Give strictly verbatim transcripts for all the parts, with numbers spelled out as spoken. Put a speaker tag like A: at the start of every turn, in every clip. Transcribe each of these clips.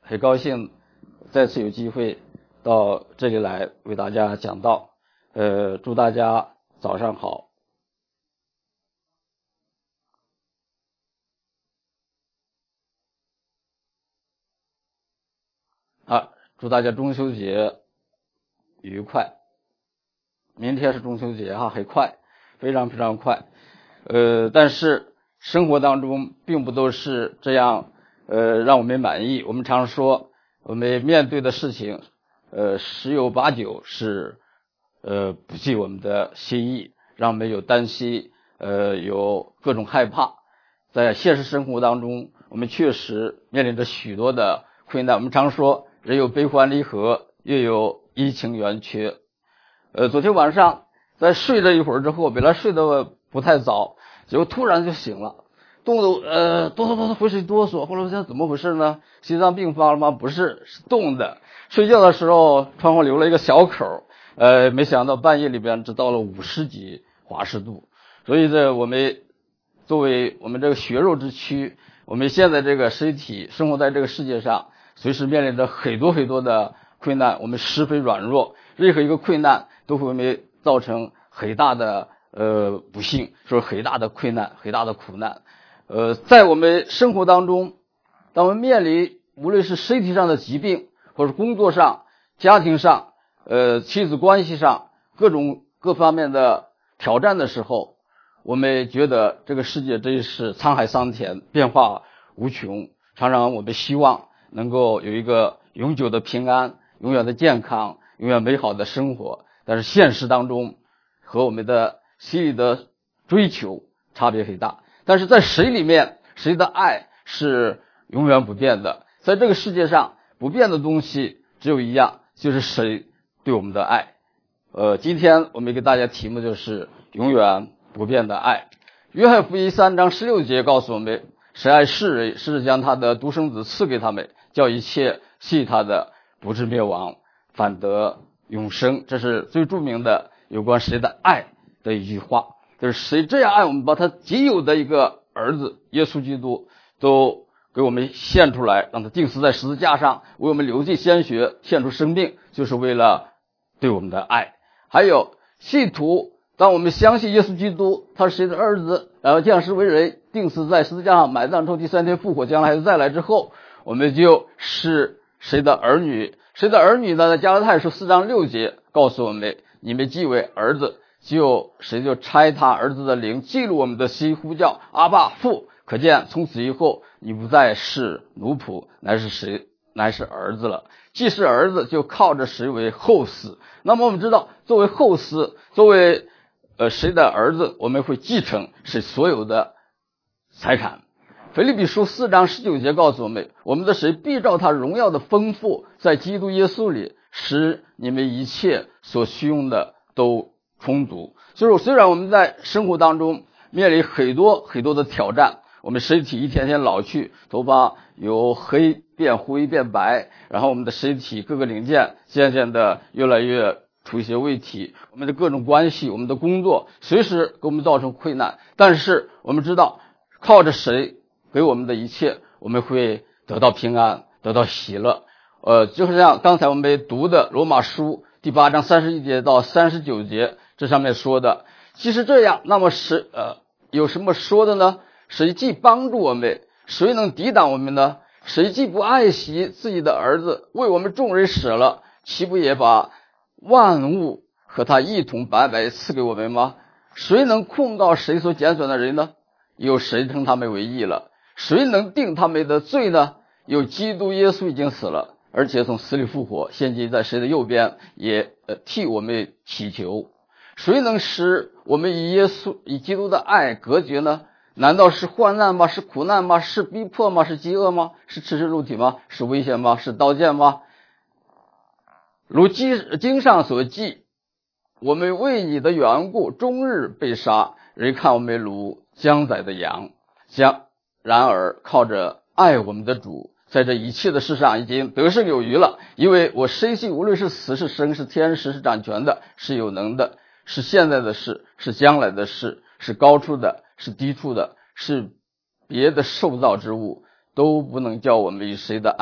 A: 很高兴再次有机会到这里来为大家讲道。呃，祝大家早上好。啊，祝大家中秋节愉快。明天是中秋节哈，很快，非常非常快。呃，但是生活当中并不都是这样，呃，让我们满意。我们常说，我们面对的事情，呃，十有八九是，呃，不尽我们的心意，让我们有担心，呃，有各种害怕。在现实生活当中，我们确实面临着许多的困难。我们常说，人有悲欢离合，月有阴晴圆缺。呃，昨天晚上在睡了一会儿之后，本来睡得不太早，结果突然就醒了，动得呃哆嗦哆嗦浑身哆嗦。后来我想怎么回事呢？心脏病发了吗？不是，是冻的。睡觉的时候窗户留了一个小口，呃，没想到半夜里边只到了五十几华氏度。所以这我们作为我们这个血肉之躯，我们现在这个身体生活在这个世界上，随时面临着很多很多的困难，我们十分软弱，任何一个困难都会为我们造成很大的呃不幸，说很大的困难，很大的苦难。呃，在我们生活当中，当我们面临无论是身体上的疾病，或者工作上、家庭上、呃亲子关系上各种各方面的挑战的时候，我们觉得这个世界真是沧海桑田，变化无穷。常常我们希望能够有一个永久的平安，永远的健康，永远美好的生活。但是现实当中和我们的心里的追求差别很大。但是在神里面，神的爱是永远不变的。在这个世界上不变的东西只有一样，就是神对我们的爱。呃，今天我们给大家题目就是永远不变的爱。约翰福音三章十六节告诉我们，神爱世人，是将他的独生子赐给他们，叫一切信他的不至灭亡，反得永生。这是最著名的有关神的爱的一句话，就是谁这样爱我们，把他仅有的一个儿子耶稣基督都给我们献出来，让他钉死在十字架上，为我们流尽鲜血，献出生命，就是为了对我们的爱。还有信徒，当我们相信耶稣基督他是谁的儿子，然后降世为人，钉死在十字架上，埋葬之后第三天复活，将来再来之后，我们就是谁的儿女。谁的儿女呢？在加拉太书四章六节告诉我们，你们既为儿子，就谁就差他儿子的灵进入我们的心，呼叫阿爸父。可见从此以后，你不再是奴仆，乃是谁？乃是儿子了。既是儿子，就靠着谁为后嗣。那么我们知道，作为后嗣，作为呃谁的儿子，我们会继承谁所有的财产。腓立比书四章十九节告诉我们，我们的神必照他荣耀的丰富，在基督耶稣里，使你们一切所需用的都充足。所以说，虽然我们在生活当中面临很多很多的挑战，我们身体一天天老去，头发由黑变灰变白，然后我们的身体各个零件渐渐的越来越出一些问题，我们的各种关系，我们的工作随时给我们造成困难。但是我们知道，靠着神给我们的一切，我们会得到平安，得到喜乐。呃，就是像刚才我们读的罗马书第八章三十一节到三十九节，这上面说的，即使这样，那么谁呃有什么说的呢？谁既帮助我们，谁能抵挡我们呢？谁既不爱惜自己的儿子，为我们众人舍了，岂不也把万物和他一同白白赐给我们吗？谁能控告谁所拣选的人呢？有谁称他们为义了？谁能定他们的罪呢？有基督耶稣已经死了，而且从死里复活，现今在谁的右边，也呃替我们祈求。谁能使我们与耶稣与基督的爱隔绝呢？难道是患难吗？是苦难吗？是逼迫吗？是饥饿吗？是赤身露体吗？是危险吗？是刀剑吗？如经上所记，我们为你的缘故终日被杀，人看我们如将宰的羊。将然而靠着爱我们的主，在这一切的事上已经得胜有余了。因为我深信，无论是死是生，是天使，是掌权的，是有能的，是现在的事，是将来的事，是高处的，是低处的，是别的受造之物，都不能叫我们与谁的爱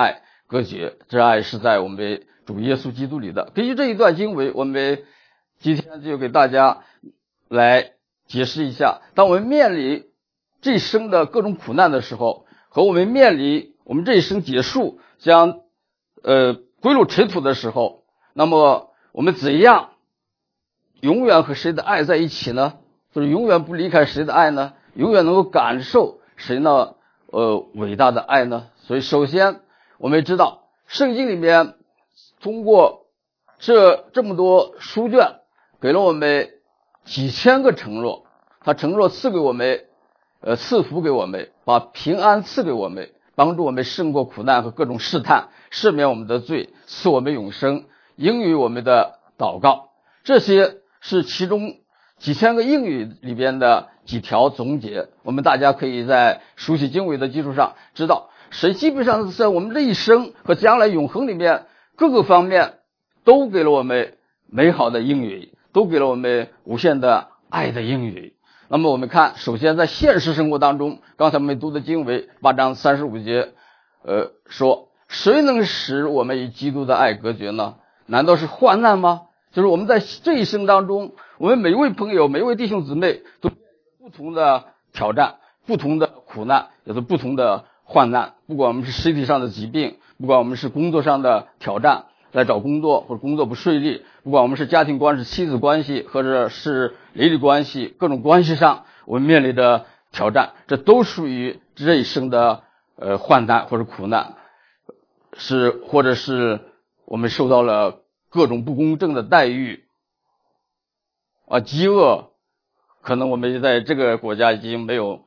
A: 隔绝，这爱是在我们主耶稣基督里的。根据这一段经文，我们今天就给大家来解释一下，当我们面临这一生的各种苦难的时候，和我们面临我们这一生结束将呃归入尘土的时候，那么我们怎样永远和谁的爱在一起呢？就是永远不离开谁的爱呢？永远能够感受谁呢呃伟大的爱呢？所以首先我们知道圣经里面通过这这么多书卷给了我们几千个承诺，他承诺赐给我们呃赐福给我们，把平安赐给我们，帮助我们胜过苦难和各种试探，赦免我们的罪，赐我们永生，应允我们的祷告。这些是其中几千个应允里边的几条总结，我们大家可以在熟悉经文的基础上知道，神基本上在我们这一生和将来永恒里面各个方面都给了我们美好的应允，都给了我们无限的爱的应允。那么我们看，首先在现实生活当中，刚才我们读的经文八章三十五节呃，说谁能使我们与基督的爱隔绝呢？难道是患难吗？就是我们在这一生当中，我们每一位朋友每一位弟兄姊妹都不同的挑战，不同的苦难，也是不同的患难，不管我们是身体上的疾病，不管我们是工作上的挑战，来找工作或者工作不顺利，不管我们是家庭关系、妻子关系，或者是邻里关系，各种关系上我们面临的挑战，这都属于这一生的呃患难或者苦难，是或者是我们受到了各种不公正的待遇啊，饥饿，可能我们在这个国家已经没有，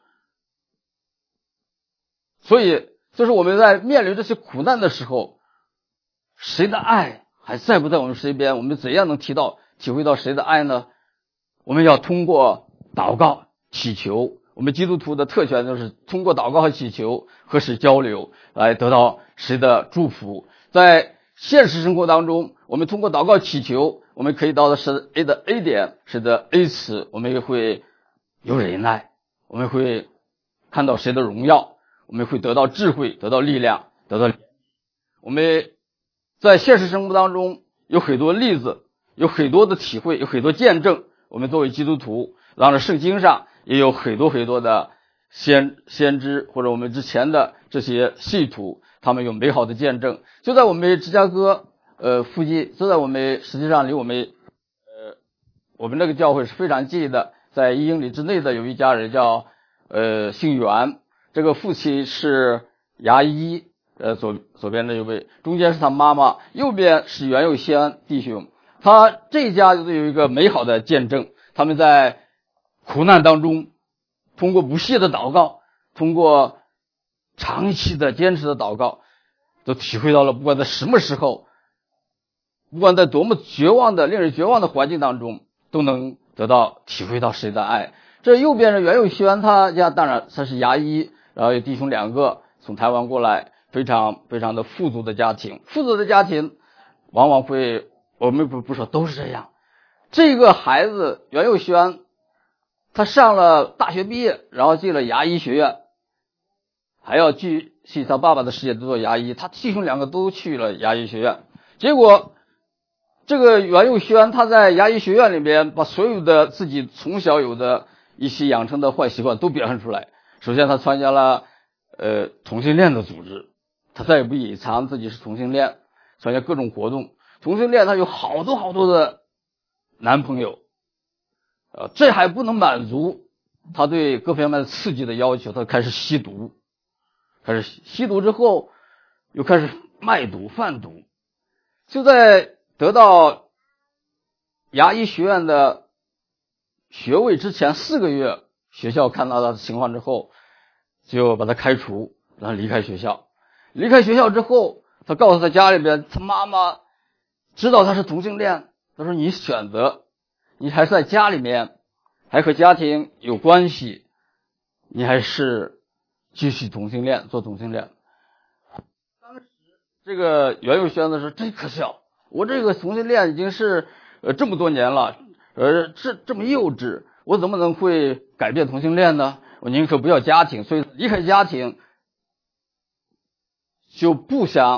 A: 所以就是我们在面临这些苦难的时候，谁的爱还在不在我们身边？我们怎样能提到体会到谁的爱呢？我们要通过祷告祈求，我们基督徒的特权就是通过祷告和祈求和谁交流来得到谁的祝福。在现实生活当中，我们通过祷告祈求，我们可以到的是 A 的 A 点，是的 A 词，我们也会有忍耐，我们会看到谁的荣耀，我们会得到智慧，得到力量，得到我们在现实生活当中有很多例子，有很多的体会，有很多见证。我们作为基督徒，然后圣经上也有很多很多的先先知或者我们之前的这些信徒，他们有美好的见证。就在我们芝加哥呃附近，就在我们实际上离我们呃我们那个教会是非常近的，在一英里之内的有一家人叫呃姓袁，这个父亲是牙医，呃左左边这一位，中间是他妈妈，右边是袁有先弟兄。他这一家就是有一个美好的见证，他们在苦难当中通过不懈的祷告，通过长期的坚持的祷告，都体会到了不管在什么时候，不管在多么绝望的令人绝望的环境当中，都能得到体会到谁的爱。这右边是袁有轩，他家当然他是牙医，然后有弟兄两个从台湾过来，非常非常的富足的家庭。富足的家庭往往会，我们不不说都是这样。这个孩子袁有轩，他上了大学毕业，然后进了牙医学院，还要继续他爸爸的事业做牙医，他弟兄两个都去了牙医学院。结果这个袁有轩他在牙医学院里面把所有的自己从小有的一些养成的坏习惯都表现出来。首先他参加了呃同性恋的组织，他再也不隐藏自己是同性恋，参加各种活动。同性恋他有好多好多的男朋友，呃，这还不能满足他对各方面的刺激的要求，他开始吸毒，开始吸毒之后又开始卖毒贩毒。就在得到牙医学院的学位之前四个月，学校看到他的情况之后就把他开除，让他离开学校。离开学校之后，他告诉他家里边，他妈妈知道他是同性恋，他说你选择，你还是在家里面还和家庭有关系，你还是继续同性恋做同性恋。当时这个袁有轩的说真可笑，我这个同性恋已经是呃这么多年了，呃这这么幼稚，我怎么能会改变同性恋呢？我宁可不要家庭，所以离开家庭，就不想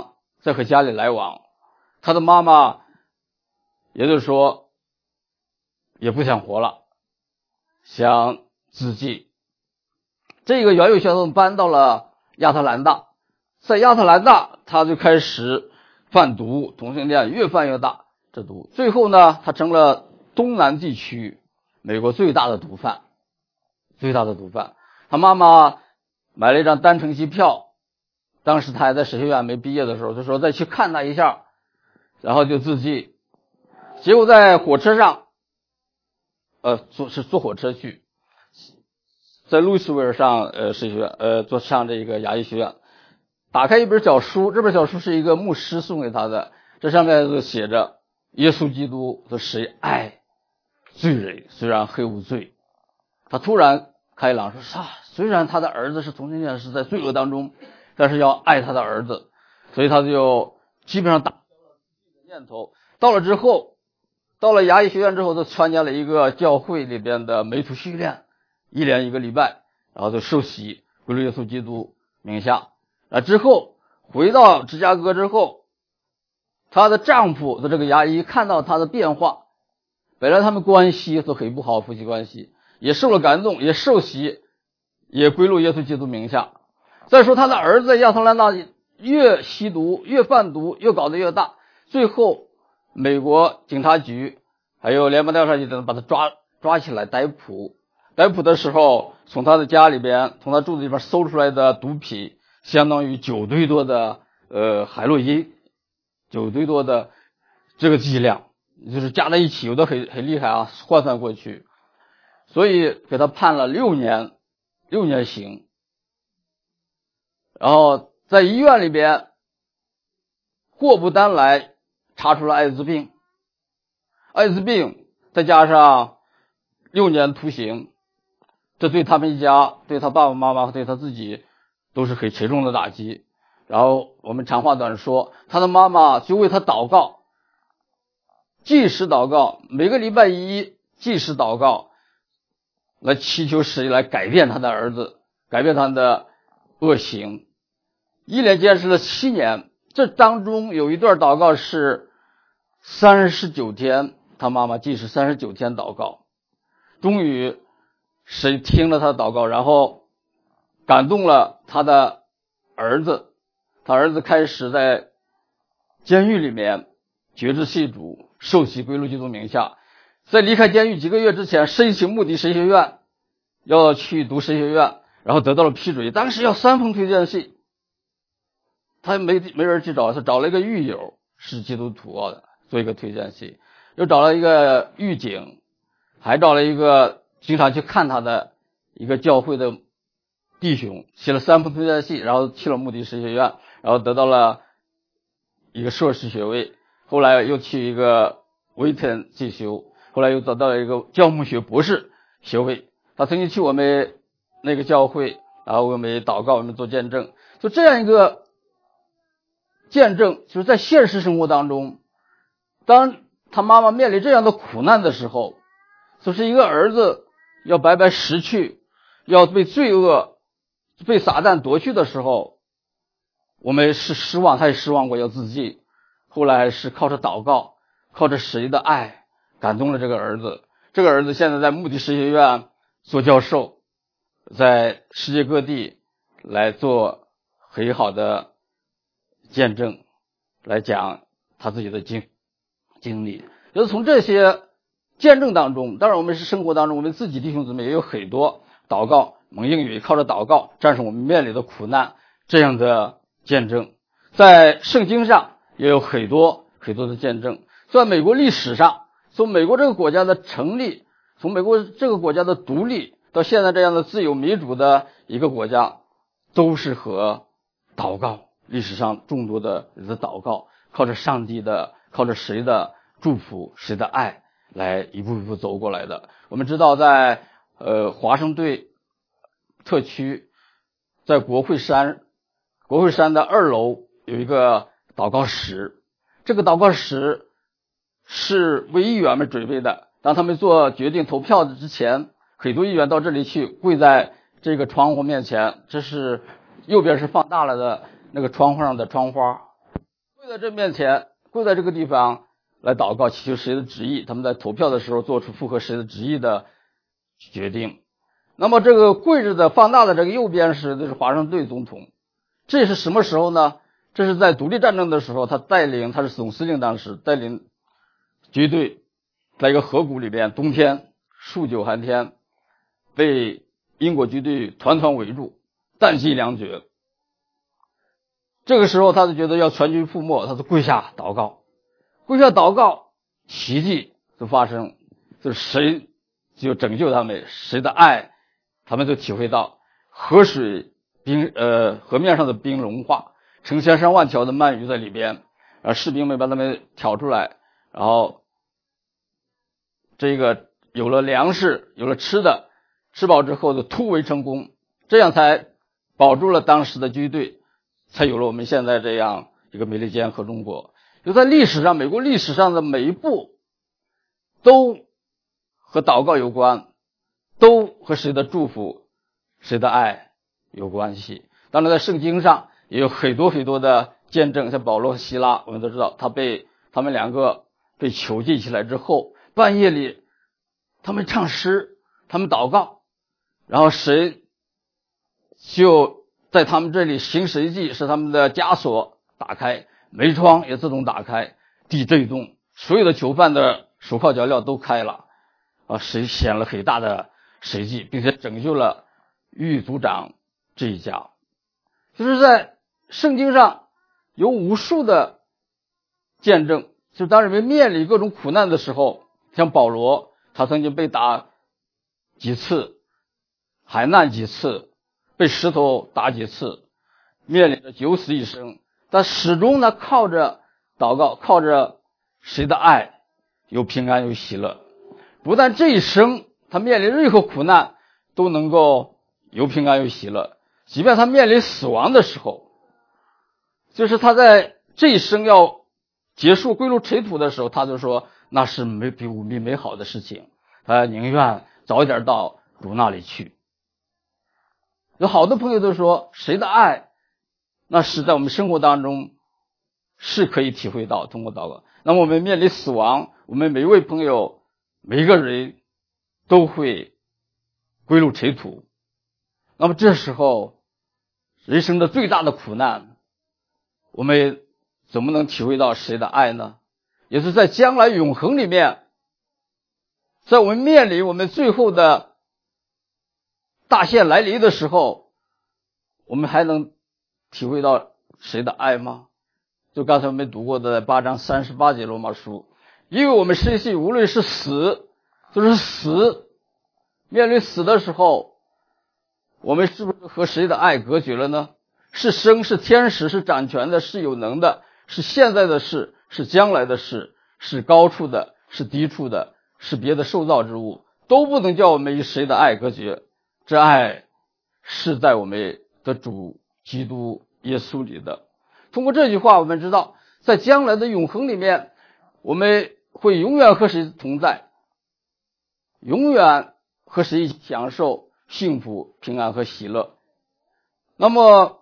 A: 再和家里来往。他的妈妈也就是说也不想活了，想自尽。这个袁友先生搬到了亚特兰大，在亚特兰大他就开始贩毒，同性恋越贩越大，这毒最后呢，他成了东南地区美国最大的毒贩，最大的毒贩。他妈妈买了一张单程机票，当时他还在神学院没毕业的时候，就说再去看他一下，然后就自尽。结果在火车上，呃，坐是坐火车去，在路易斯维尔上呃神学院，呃，坐上这个牙医学院，打开一本小书，这本小书是一个牧师送给他的，这上面就写着耶稣基督的谁爱罪人，虽然黑无罪。他突然开朗说啥？虽然他的儿子是同性恋，是在罪恶当中，但是要爱他的儿子，所以他就基本上打消了自己的念头。到了之后，到了牙医学院之后，他参加了一个教会里边的门徒训练，一连一个礼拜，然后就受洗归入耶稣基督名下。啊，之后回到芝加哥之后，她的丈夫的这个牙医看到她的变化，本来他们关系都很不好，夫妻关系也受了感动，也受洗，也归入耶稣基督名下。再说他的儿子在亚特兰大越吸毒越贩毒，越搞得越大，最后美国警察局还有联邦调查局等把他抓抓起来逮捕。逮捕的时候，从他的家里边，从他住的地方搜出来的毒品相当于九堆多的呃海洛因，九堆多的这个剂量，就是加在一起有的很很厉害啊，换算过去，所以给他判了六年六年刑。然后在医院里边，祸不单来，查出了艾滋病，艾滋病再加上六年徒刑，这对他们一家，对他爸爸妈妈，对他自己都是很沉重的打击。然后我们长话短说，他的妈妈就为他祷告，即时祷告，每个礼拜一即时祷告，来祈求神来改变他的儿子，改变他的恶行。一连坚持了七年，这当中有一段祷告是三十九天，他妈妈即时三十九天祷告，终于神听了他的祷告，然后感动了他的儿子，他儿子开始在监狱里面决志信主，受洗归入基督名下。在离开监狱几个月之前，申请穆迪神学院，要去读神学院，然后得到了批准，当时要三封推荐信，他没没人去找，他找了一个狱友是基督徒的做一个推荐信，又找了一个狱警，还找了一个经常去看他的一个教会的弟兄，写了三封推荐信，然后去了穆迪神学院，然后得到了一个硕士学位，后来又去一个威顿进修，后来又得到了一个教牧学博士学位。他曾经去我们那个教会，然后我们祷告，我们做见证，就这样一个见证，就是在现实生活当中，当他妈妈面临这样的苦难的时候，就是一个儿子要白白失去，要被罪恶被撒旦夺去的时候，我们是失望，他也失望过要自尽，后来是靠着祷告，靠着神的爱感动了这个儿子。这个儿子现在在穆迪神学院做教授，在世界各地来做很好的见证，来讲他自己的经经历。就是从这些见证当中，当然我们是生活当中，我们自己弟兄姊妹也有很多祷告蒙应允，靠着祷告战胜我们面临的苦难这样的见证。在圣经上也有很多很多的见证，在美国历史上，从美国这个国家的成立，从美国这个国家的独立到现在这样的自由民主的一个国家，都是和祷告，历史上众多的人的祷告，靠着上帝的，靠着谁的祝福，谁的爱来一步一步走过来的。我们知道在呃华盛顿特区，在国会山国会山的二楼有一个祷告室，这个祷告室是为议员们准备的，当他们做决定投票之前，很多议员到这里去跪在这个窗户面前，这是右边是放大了的那个窗户上的窗花， 跪在这面前，跪在这个地方来祷告，祈求谁的旨意，他们在投票的时候做出符合谁的旨意的决定。那么这个跪着的放大的这个右边是这是华盛顿总统，这是什么时候呢？这是在独立战争的时候，他带领他是总司令，当时带领军队在一个河谷里边，冬天数九寒天，被英国军队团团围住，弹尽粮绝。这个时候他就觉得要全军覆没，他就跪下祷告，跪下祷告，奇迹就发生，就是谁就拯救他们，谁的爱他们就体会到河水冰呃河面上的冰融化，成千上万条的鳗鱼在里边，啊士兵们把他们挑出来，然后这个有了粮食，有了吃的，吃饱之后就突围成功，这样才保住了当时的军队，才有了我们现在这样一个美利坚合众国。就在历史上，美国历史上的每一步都和祷告有关，都和谁的祝福谁的爱有关系。当然在圣经上也有很多很多的见证，像保罗和希拉，我们都知道他被他们两个被囚禁起来之后，半夜里他们唱诗，他们祷告，然后神就在他们这里行神迹，使他们的枷锁打开，门窗也自动打开，地震动，所有的囚犯的手铐脚镣都开了啊！神显了很大的神迹，并且拯救了狱卒长这一家。就是在圣经上有无数的见证，就是当人们面临各种苦难的时候，像保罗，他曾经被打几次，海难几次，被石头打几次，面临着九死一生，但始终呢靠着祷告，靠着谁的爱，有平安有喜乐。不但这一生他面临任何苦难都能够有平安有喜乐，即便他面临死亡的时候，就是他在这一生要结束归入尘土的时候，他就说那是没比无比美好的事情，他宁愿早一点到主那里去。有好多朋友都说谁的爱那是在我们生活当中是可以体会到，通过祷告。那么我们面临死亡，我们每一位朋友每一个人都会归入尘土，那么这时候人生的最大的苦难，我们怎么能体会到谁的爱呢？也是在将来永恒里面，在我们面临我们最后的大限来临的时候，我们还能体会到谁的爱吗？就刚才我们读过的八章三十八节罗马书，因为我们深信无论是死，就是死，面临死的时候，我们是不是和谁的爱隔绝了呢？是生，是天使，是掌权的，是有能的，是现在的事，是将来的事，是高处的，是低处的，是别的受造之物，都不能叫我们与谁的爱隔绝。这爱是在我们的主基督耶稣里的。通过这句话我们知道，在将来的永恒里面，我们会永远和谁同在，永远和谁一起享受幸福平安和喜乐。那么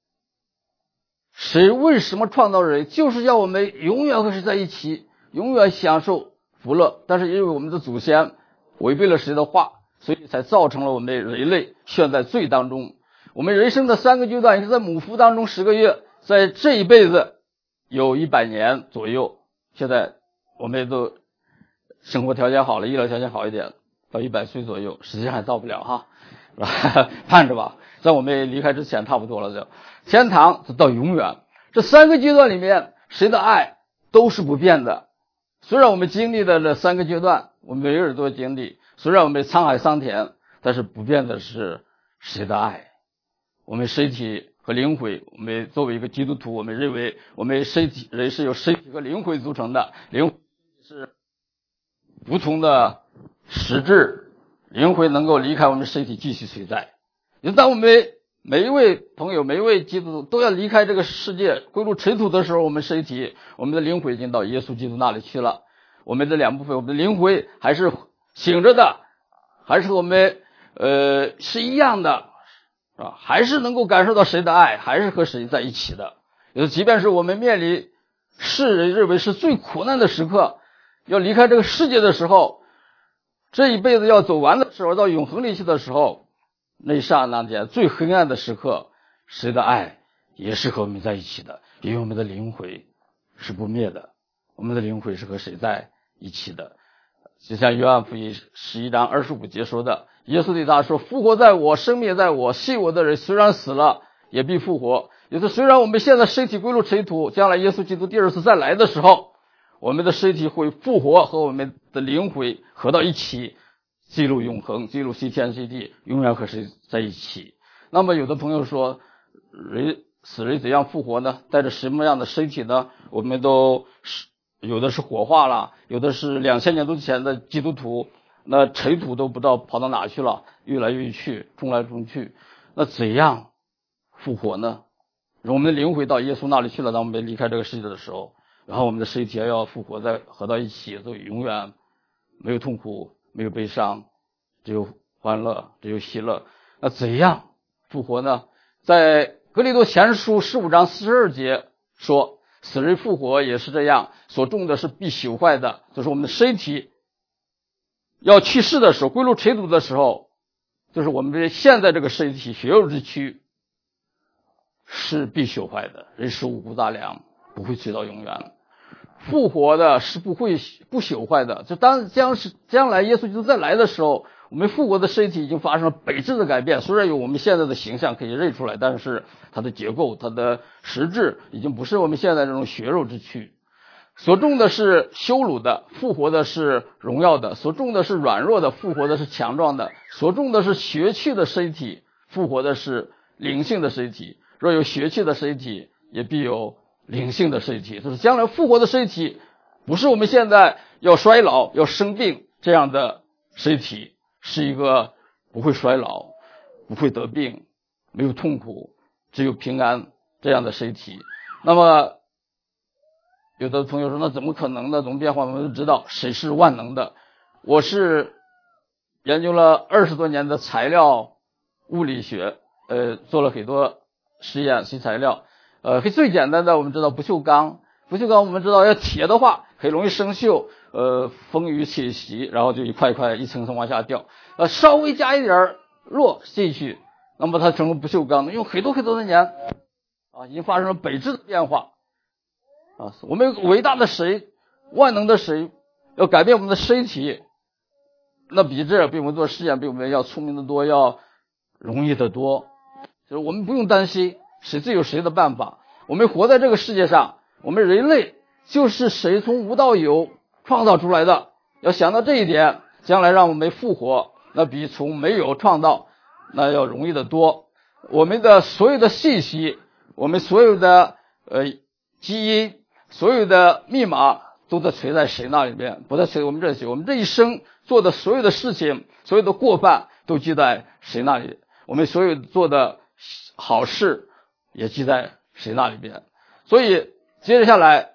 A: 谁为什么创造人，就是要我们永远和谁在一起，永远享受福乐。但是因为我们的祖先违背了谁的话，所以才造成了我们人类陷在罪当中。我们人生的三个阶段也是在母腹当中十个月，在这一辈子有一百年左右，现在我们都生活条件好了，医疗条件好一点，到一百岁左右，实际上还到不了哈，是吧？盼着吧，在我们离开之前差不多了，就天堂到永远。这三个阶段里面，谁的爱都是不变的。虽然我们经历的这三个阶段，我们每个人都经历，虽然我们沧海桑田，但是不变的是谁的爱。我们身体和灵魂，我们作为一个基督徒，我们认为我们身体人是由身体和灵魂组成的，灵魂是不同的实质，灵魂能够离开我们身体继续存在。也当我们每一位朋友每一位基督徒都要离开这个世界归入尘土的时候，我们身体我们的灵魂已经到耶稣基督那里去了。我们的两部分，我们的灵魂还是醒着的，还是和我们呃是一样的，是吧？还是能够感受到谁的爱，还是和谁在一起的。也即便是我们面临世人认为是最苦难的时刻，要离开这个世界的时候，这一辈子要走完的时候，到永恒里去的时候，那一刹那间最黑暗的时刻，谁的爱也是和我们在一起的，因为我们的灵魂是不灭的，我们的灵魂是和谁在一起的。就像约翰福音十一章二十五节说的，耶稣对他说，复活在我，生命在我，信我的人虽然死了也必复活。也就是虽然我们现在身体归入尘土，将来耶稣基督第二次再来的时候，我们的身体会复活，和我们的灵魂合到一起，进入永恒，进入西天西地，永远和谁在一起。那么有的朋友说，人死人怎样复活呢？带着什么样的身体呢？我们都是有的是火化了，有的是两千年多前的基督徒，那尘土都不知道跑到哪去了，越来越去，冲来冲去。那怎样复活呢？我们的灵魂到耶稣那里去了，当我们离开这个世界的时候，然后我们的身体要复活，再合到一起，就永远没有痛苦，没有悲伤，只有欢乐，只有喜乐。那怎样复活呢？在哥林多前书十五章四十二节说，死人复活也是这样，所种的是必朽坏的，就是我们的身体要去世的时候，归入尘土的时候，就是我们现在这个身体血肉之躯是必朽坏的，人是五谷杂粮，不会存到永远。复活的是不会不朽坏的，就当将是将来耶稣基督再来的时候，我们复活的身体已经发生了本质的改变。虽然有我们现在的形象可以认出来，但是它的结构、它的实质已经不是我们现在这种血肉之躯。所种的是羞辱的，复活的是荣耀的；所种的是软弱的，复活的是强壮的；所种的是血气的身体，复活的是灵性的身体。若有血气的身体，也必有灵性的身体。就是将来复活的身体，不是我们现在要衰老、要生病这样的身体，是一个不会衰老、不会得病、没有痛苦、只有平安这样的身体。那么有的朋友说，那怎么可能呢？怎么变化？我们都知道谁是万能的。我是研究了二十多年的材料物理学，呃，做了很多实验新材料。呃，最简单的我们知道不锈钢，不锈钢我们知道要铁的话很容易生锈，呃，风雨侵袭，然后就一块一块一层层往下掉。呃，稍微加一点弱进去，那么它成为不锈钢，用很多很多的年啊，已经发生了本质的变化啊。我们伟大的神，万能的神要改变我们的身体，那比这比我们做实验比我们要聪明的多，要容易的多。就是我们不用担心谁自有谁的办法，我们活在这个世界上，我们人类就是谁从无到有创造出来的。要想到这一点，将来让我们复活，那比从没有创造那要容易的多。我们的所有的信息，我们所有的呃基因，所有的密码都在存在谁那里面，不在存我们这些。我们这一生做的所有的事情，所有的过犯都记在谁那里，我们所有做的好事也记在谁那里边。所以接着下来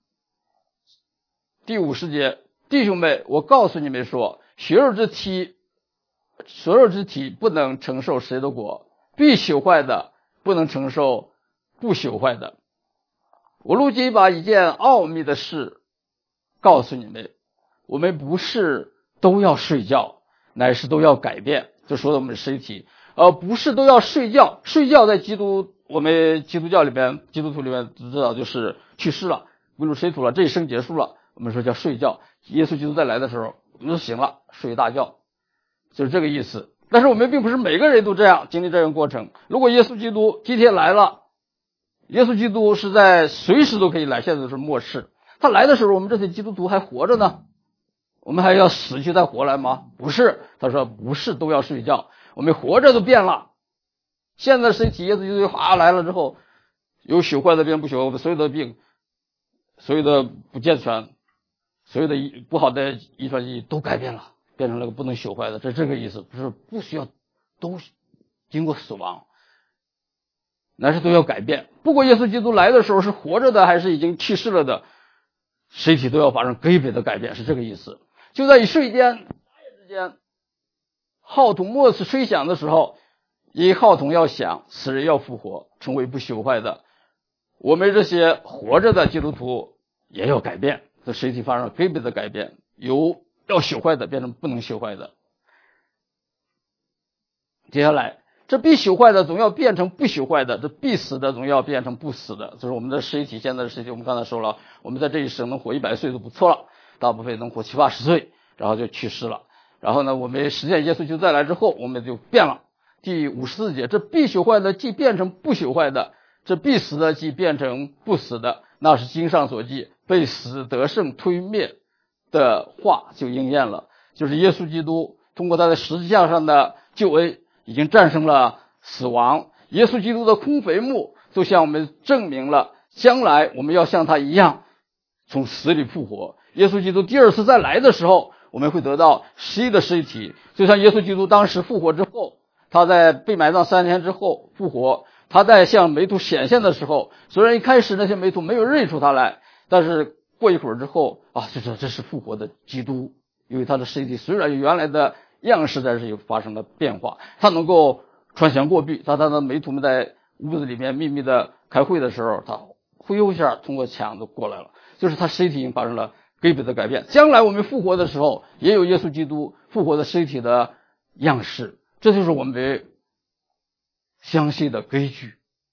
A: 第五十节，弟兄们，我告诉你们说，血肉之体血肉之体不能承受谁的果，必朽坏的不能承受不朽坏的。我如今把一件奥秘的事告诉你们，我们不是都要睡觉，乃是都要改变。就说我们的身体，呃，不是都要睡觉。睡觉在基督我们基督教里边，基督徒里面知道就是去世了，归入尘土了，这一生结束了，我们说叫睡觉。耶稣基督再来的时候，我们就醒了，睡一大觉，就是这个意思。但是我们并不是每个人都这样经历这样过程。如果耶稣基督今天来了，耶稣基督是在随时都可以来，现在都是末世。他来的时候，我们这些基督徒还活着呢，我们还要死去再活来吗？不是，他说不是都要睡觉，我们活着都变了。现在身体耶稣基督哗来了之后，有朽坏的病不朽，我们所有的病，所有的不健全，所有的不好的遗传基因都改变了，变成了个不能朽坏的，这是这个意思，不是不需要都经过死亡，乃是都要改变。不过耶稣基督来的时候是活着的还是已经去世了的，身体都要发生根本的改变，是这个意思。就在一瞬间眨眼之间，号筒末次吹响的时候，因号筒要响，死人要复活，成为不朽坏的， 我们这些活着的基督徒也要改变，这身体发生根本的改变，由要朽坏的变成不能朽坏的。接下来，这必朽坏的总要变成不朽坏的，这必死的总要变成不死的。就是我们的身体，现在的身体，我们刚才说了，我们在这一生能活一百岁都不错了，大部分能活七八十岁，然后就去世了。然后呢，我们实践耶稣就再来之后，我们就变了。第五十四节，这必朽坏的既变成不朽坏的，这必死的既变成不死的，那是经上所记，被死得胜推灭的话就应验了。就是耶稣基督通过他在十字架上的救恩，已经战胜了死亡。耶稣基督的空坟墓就向我们证明了将来我们要像他一样从死里复活。耶稣基督第二次再来的时候，我们会得到新的身体，就像耶稣基督当时复活之后，他在被埋葬三天之后复活，他在向门徒显现的时候，虽然一开始那些门徒没有认出他来，但是过一会儿之后啊，就知道这是复活的基督，因为他的身体虽然有原来的样式，但是又发生了变化，他能够穿墙过壁。他他的门徒们在屋子里面秘密的开会的时候，他忽悠一下通过墙都过来了，就是他身体已经发生了根本的改变。将来我们复活的时候，也有耶稣基督复活的身体的样式，这就是我们相信的根据。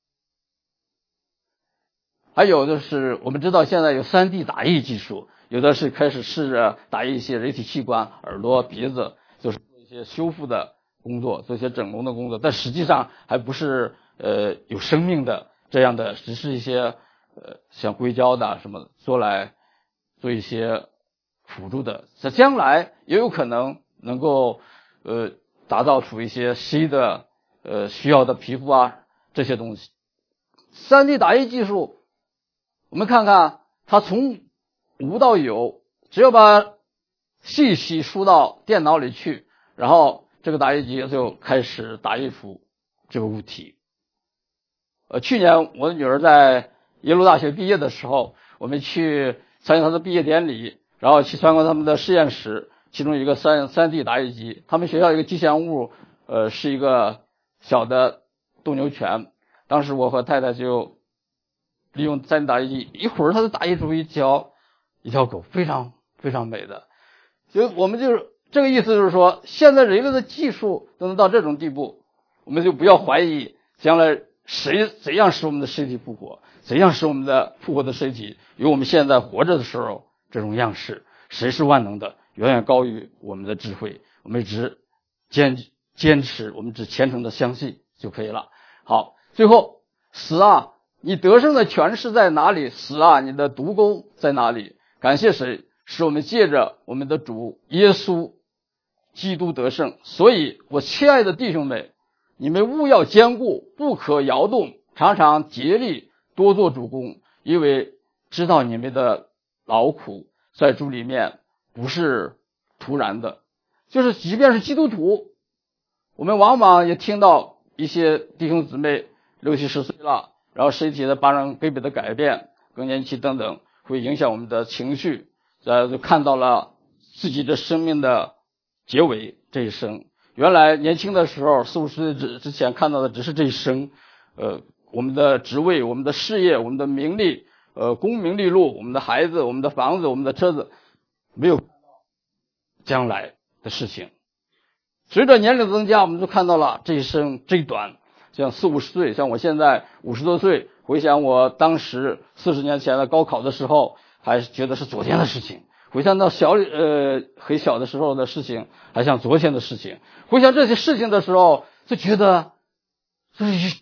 A: 还有就是我们知道现在有 三 D 打印技术，有的是开始试着打印一些人体器官，耳朵、鼻子，就是做一些修复的工作，做一些整容的工作，但实际上还不是呃有生命的这样的，只是一些呃像硅胶的什么做来做一些辅助的，在将来也有可能能够呃打造出一些新的呃需要的皮肤啊这些东西。三 D 打印技术，我们看看它从无到有，只要把信息输到电脑里去，然后这个打印机就开始打印出这个物体。呃，去年我的女儿在耶鲁大学毕业的时候，我们去参加她的毕业典礼，然后去参观他们的实验室，其中有一个三三 D 打印机，他们学校有一个吉祥物，呃，是一个小的斗牛犬。当时我和太太就利用三 D 打印机，一会儿它就打印出一条一条狗，非常非常美的。就我们就是这个意思，就是说现在人类的技术都能到这种地步，我们就不要怀疑将来谁怎样使我们的身体复活，怎样使我们的复活的身体有我们现在活着的时候这种样式。谁是万能的，远远高于我们的智慧，我们只坚坚持，我们只虔诚的相信就可以了。好，最后，死啊，你得胜的权势在哪里？死啊，你的毒钩在哪里？感谢神，使我们借着我们的主耶稣基督得胜。所以我亲爱的弟兄们，你们务要坚固，不可摇动，常常竭力多做主工，因为知道你们的劳苦在主里面不是突然的。就是即便是基督徒，我们往往也听到一些弟兄姊妹六七十岁了，然后身体的发生根本的改变，更年期等等，会影响我们的情绪，呃，就看到了自己的生命的结尾这一生。原来年轻的时候，四五十岁之之前看到的只是这一生，呃，我们的职位、我们的事业、我们的名利，呃，功名利禄，我们的孩子、我们的房子、我们的车子，没有将来的事情。随着年龄增加，我们就看到了这一生这一短，像四五十岁，像我现在五十多岁，回想我当时四十年前的高考的时候，还觉得是昨天的事情；回想到小呃很小的时候的事情，还像昨天的事情；回想这些事情的时候，就觉得这是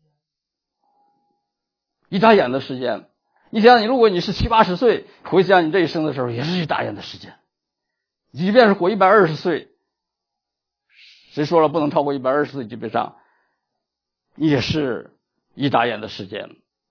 A: 一眨眼的时间。你想想，如果你是七八十岁，回想你这一生的时候，也是一眨眼的时间。即便是活一百二十岁，谁说了不能超过一百二十岁？基本上也是一眨眼的时间。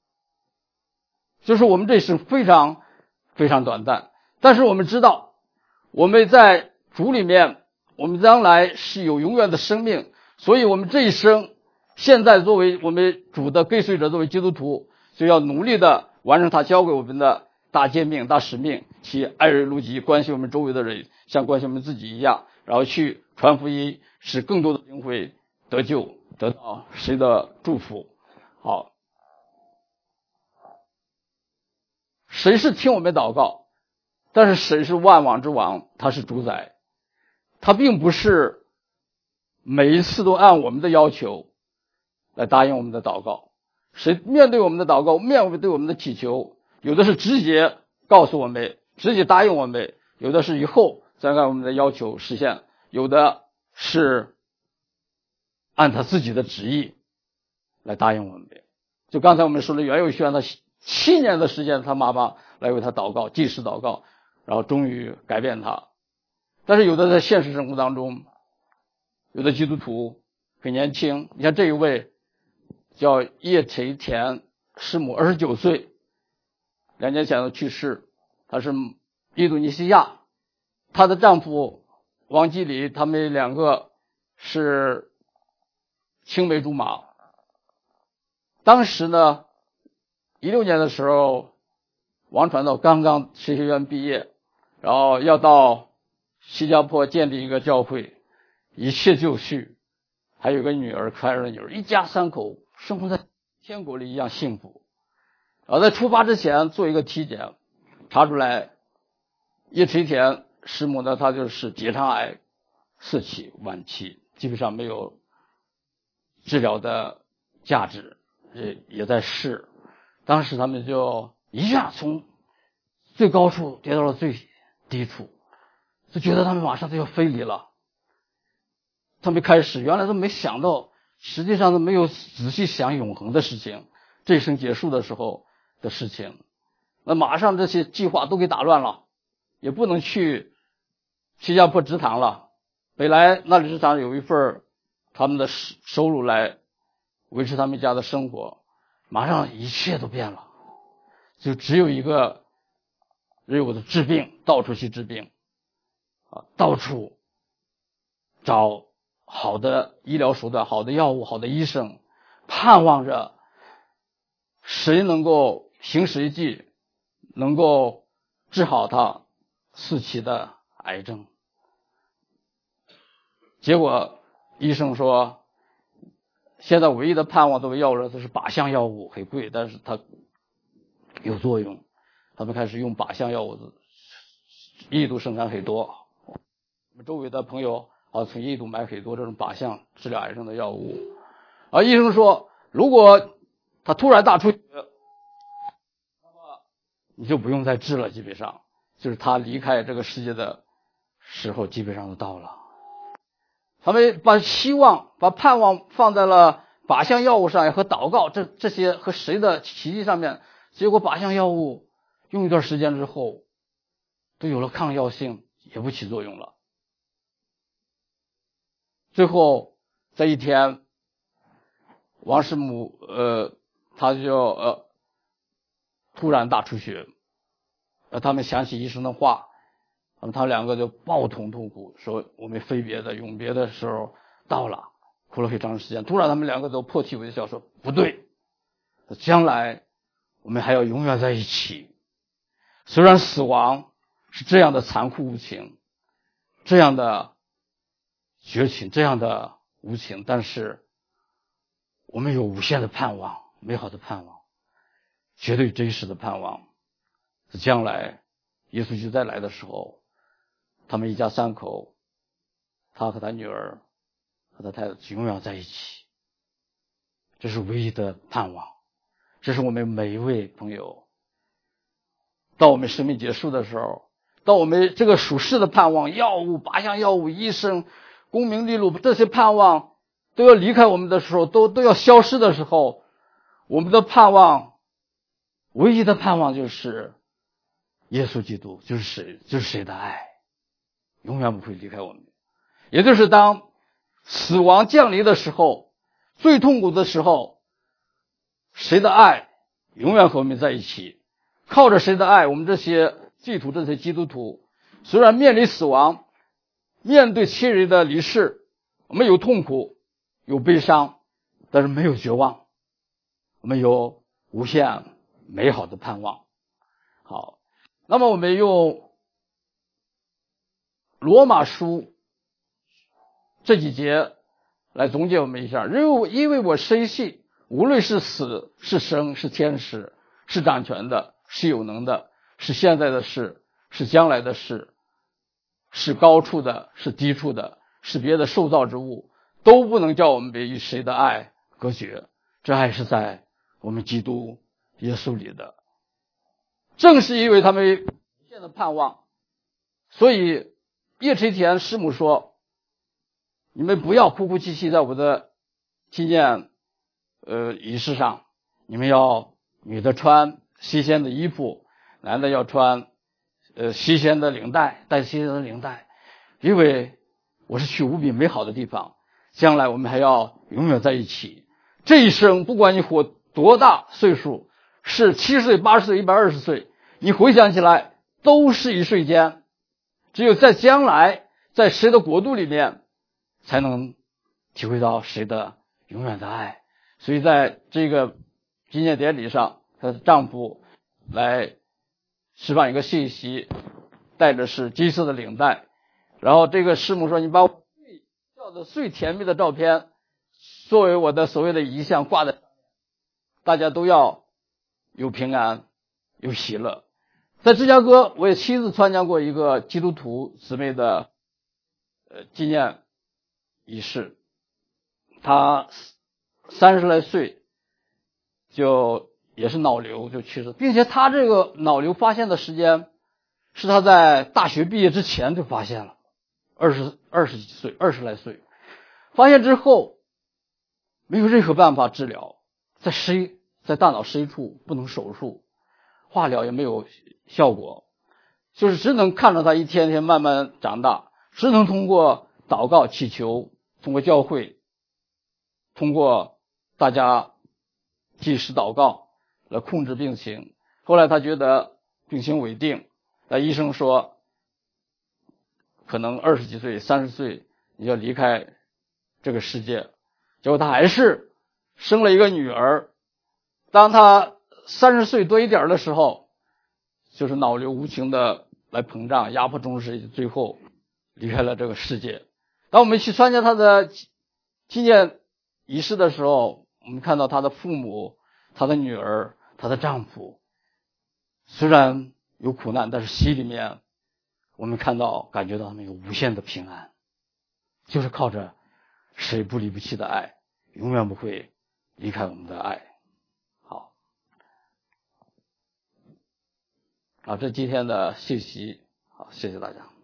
A: 就是我们这一生非常非常短暂，但是我们知道我们在主里面，我们将来是有永远的生命，所以我们这一生现在作为我们主的跟随者，作为基督徒，就要努力的完成他交给我们的大诫命、大使命，去爱人如己，关心我们周围的人，像关心我们自己一样，然后去传福音，使更多的灵魂得救，得到神的祝福。好， 神是听我们祷告，但是神是万王之王，他是主宰，他并不是每一次都按我们的要求来答应我们的祷告。神面对我们的祷告，面对我们的祈求，有的是直接告诉我们，直接答应我们，有的是以后再按我们的要求实现，有的是按他自己的旨意来答应我们。就刚才我们说的袁佑轩，他七年的时间他妈妈来为他祷告，祭祀祷告，然后终于改变他。但是有的在现实生活当中，有的基督徒很年轻，你看这一位叫叶垂田师母，二十九岁，两年前的去世，她是印度尼西亚，她的丈夫王基里，他们两个是青梅竹马。当时呢，一六年的时候，王传道刚刚神学院毕业，然后要到新加坡建立一个教会，一切就绪，还有个女儿，可爱的女儿，一家三口生活在天国里一样幸福。然后在出发之前做一个体检，查出来叶垂田师母呢，她就是结肠癌四期晚期，基本上没有治疗的价值，也也在试。当时他们就一下从最高处跌到了最低处，就觉得他们马上就要飞离了。他们开始原来都没想到，实际上都没有仔细想永恒的事情，这一生结束的时候的事情，那马上这些计划都给打乱了，也不能去新加坡职堂了。本来那里职堂有一份他们的收入来维持他们家的生活，马上一切都变了，就只有一个只有的治病，到处去治病啊，到处找好的医疗手段，好的药物，好的医生，盼望着谁能够行使一计，能够治好他四期的癌症。结果医生说，现在唯一的盼望作为药物都是靶向药物，很贵，但是它有作用。他们开始用靶向药物，印度生产很多，我们周围的朋友啊从印度买很多这种靶向治疗癌症的药物。而医生说，如果他突然大出血，那么你就不用再治了，基本上就是他离开这个世界的时候基本上都到了。他们把希望把盼望放在了靶向药物上和祷告这这些和谁的奇迹上面，结果靶向药物用一段时间之后都有了抗药性，也不起作用了。最后在一天，王师母呃他就呃突然大出血，呃他们想起医生的话，那么他们两个就抱头痛哭，说我们分别的永别的时候到了，哭了很长时间。突然他们两个都破涕为笑，说不对，将来我们还要永远在一起。虽然死亡是这样的残酷无情，这样的绝情，这样的无情，但是我们有无限的盼望，美好的盼望，绝对真实的盼望。将来耶稣基督再来的时候，他们一家三口，他和他女儿和他太太永远在一起，这是唯一的盼望。这是我们每一位朋友，到我们生命结束的时候，到我们这个属世的盼望，药物、靶向药物、医生、功名利禄，这些盼望都要离开我们的时候，都都要消失的时候，我们的盼望，唯一的盼望就是耶稣基督，就是谁，就是谁的爱，永远不会离开我们。也就是当死亡降临的时候，最痛苦的时候，谁的爱永远和我们在一起。靠着谁的爱，我们这些基督徒，这些基督徒，虽然面临死亡，面对亲人的离世，我们有痛苦，有悲伤，但是没有绝望，我们有无限美好的盼望。好，那么我们用罗马书这几节来总结我们一下。因为因为我深信，无论是死是生，是天使，是掌权的，是有能的， 是现在的事，是将来的事，是高处的，是低处的，是别的受造之物，都不能叫我们与谁的爱隔绝。这爱是在我们基督耶稣里的。正是因为他们无限的盼望，所以叶垂田师母说，你们不要哭哭啼啼在我的纪念呃仪式上，你们要女的穿西鲜的衣服，男的要穿呃西鲜的领带，带西鲜的领带，因为我是去无比美好的地方，将来我们还要永远在一起。这一生不管你活多大岁数，是七十岁、八十岁、一百二十岁，你回想起来都是一瞬间。只有在将来，在谁的国度里面，才能体会到谁的永远的爱。所以在这个纪念典礼上，她的丈夫来释放一个信息，带着是金色的领带，然后这个师母说，你把我最笑的最甜蜜的照片作为我的所谓的遗像挂在，大家都要有平安有喜乐。在芝加哥我也亲自参加过一个基督徒姊妹的呃纪念仪式，他三十来岁就也是脑瘤就去世，并且他这个脑瘤发现的时间是他在大学毕业之前就发现了，二十二十几岁二十来岁发现之后没有任何办法治疗，在深在大脑深处不能手术，化疗也没有效果，就是只能看着他一天天慢慢长大，只能通过祷告祈求，通过教会，通过大家及时祷告来控制病情。后来他觉得病情稳定，那医生说可能二十几岁三十岁你要离开这个世界，结果他还是生了一个女儿。当他三十岁多一点的时候，就是脑瘤无情的来膨胀压迫中世，最后离开了这个世界。当我们去参加他的纪念仪式的时候，我们看到他的父母，他的女儿，他的丈夫，虽然有苦难，但是心里面我们看到感觉到他们有无限的平安，就是靠着谁不离不弃的爱，永远不会离开我们的爱。好，好，这今天的信息，好，谢谢大家。